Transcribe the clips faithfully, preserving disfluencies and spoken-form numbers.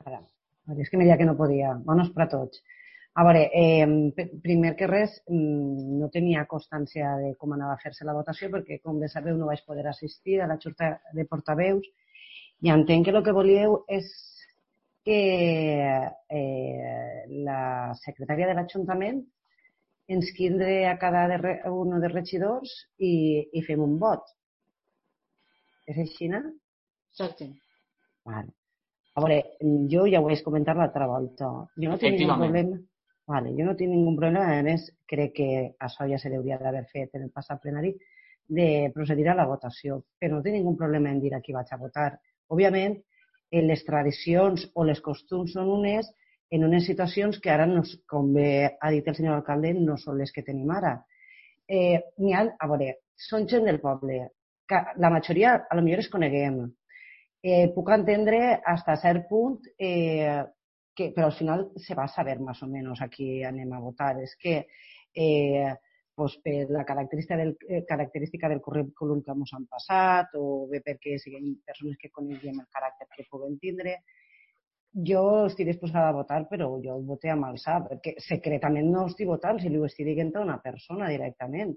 Ara, és que me deia que no podia. Bones per a tots. A veure, eh, primer que res, no tenia constància de com anava a fer-se la votació perquè, com bé sabeu, no vaig poder assistir a la junta de portaveus i entenc que el que volíeu és que eh, la secretària de l'Ajuntament ens quindre a cada un dels regidors i, i fem un vot. És així, no? Exacte. Vale. A veure, jo ja ho vaig comentar l'altra volta. Jo no tinc ningú problema. Vale, jo no tinc ningú problema, a més, crec que això ja se hauria d'haver fet en el passat plenari, de procedir a la votació, però no tinc ningú problema en dir a qui vaig a votar. Òbviament, les tradicions o les costums són unes en unes situacions que ara, no, com bé ha dit el senyor alcalde, no són les que tenim ara. Eh, ha, a veure, són gent del poble, que la majoria a lo millor es coneguem. Eh, puc entendre fins a cert punt eh, que, però al final se va saber més o menys a qui anem a votar. És que eh, pues, per la característica del, eh, característica del currículum que ens han passat o bé perquè siguin persones que coneguem el caràcter que puguem tindre, jo estic disposada a votar, però jo voté amb alçar, perquè secretament no estic votant, si li ho estic dient a una persona directament.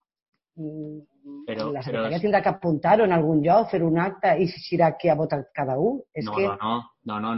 Però, la secretària però... tindrà que apuntar-ho en algun lloc, fer un acte i dirà qui ha votat cada un. És no, que... no, no, no,